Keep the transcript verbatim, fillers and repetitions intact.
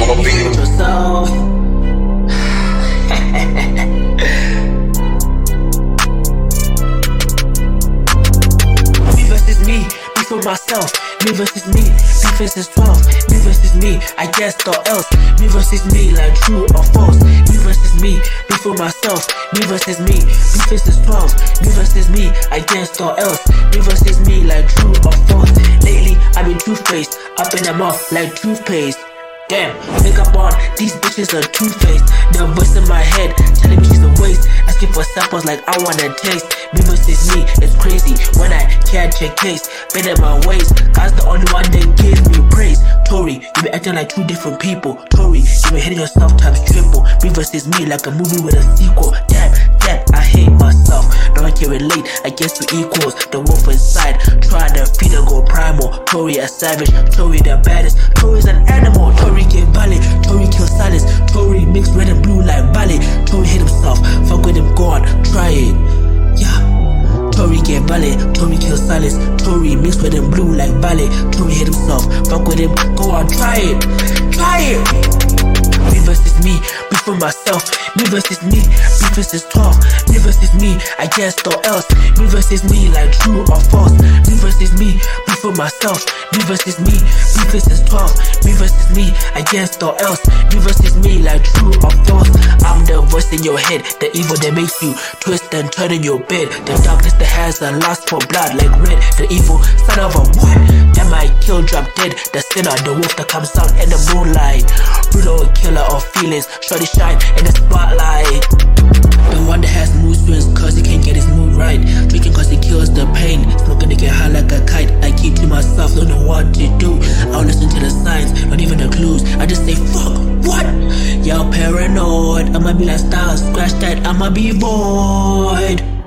on my feet. Yourself. Me versus me, me for myself. Me versus me, me versus twelve. Me versus me, I guess or else. Me versus me, like true or false. Me versus me, me for myself. Me versus me, me versus twelve. Me versus me, I guess or else. Me versus me, like true or false. Lately, I've been two-faced, up in the mouth like toothpaste. Damn, makeup on, these bitches are two-faced. The voice in my head telling me she's a waste. Asking for samples like I wanna taste. Me versus me, it's crazy when I catch a case. Bend in my ways, God's the only one that gives me praise. Tori, you been acting like two different people. Tori, you been hitting yourself times triple. Me versus me like a movie with a sequel. Damn, damn, I hate myself. No one can relate, I guess we equals. The wolf inside, trying to feed and go primal. Tori a savage, Tori the baddest. Tori's an animal, Tori get ballet. Tori kill silence, Tori mix red and blue like ballet. Tori hit himself, fuck with him, go on, try it. Yeah. Tori get ballet, Tori kill silence. Tori mix red and blue like ballet. Tori hit himself, fuck with him, go on, try it. Try it. Me versus me, me for myself. Me versus me, me versus twelve. Me versus me, I guess or else. Me versus me, like true or false. Me versus me, me for myself. Me versus me, me versus twelve. Me versus me, I guess or else. Me versus me, like true or false. I'm the voice in your head, the evil that makes you twist and turn in your bed. The darkness that has a lust for blood like red. The evil son of a what? That might kill, drop dead. The sinner, the wolf that comes out in the moonlight. Brutal killer of feelings, shorty shine in the spotlight. The one that has mood swings cause he can't get his mood right. Drinking cause he kills the pain. Smoking to get high like a kite. I keep to myself, don't know what to do. I don't listen to the signs, not even the clues. I just say fuck, what? Y'all paranoid, I'ma be like Styles, scratch that, I'ma be void.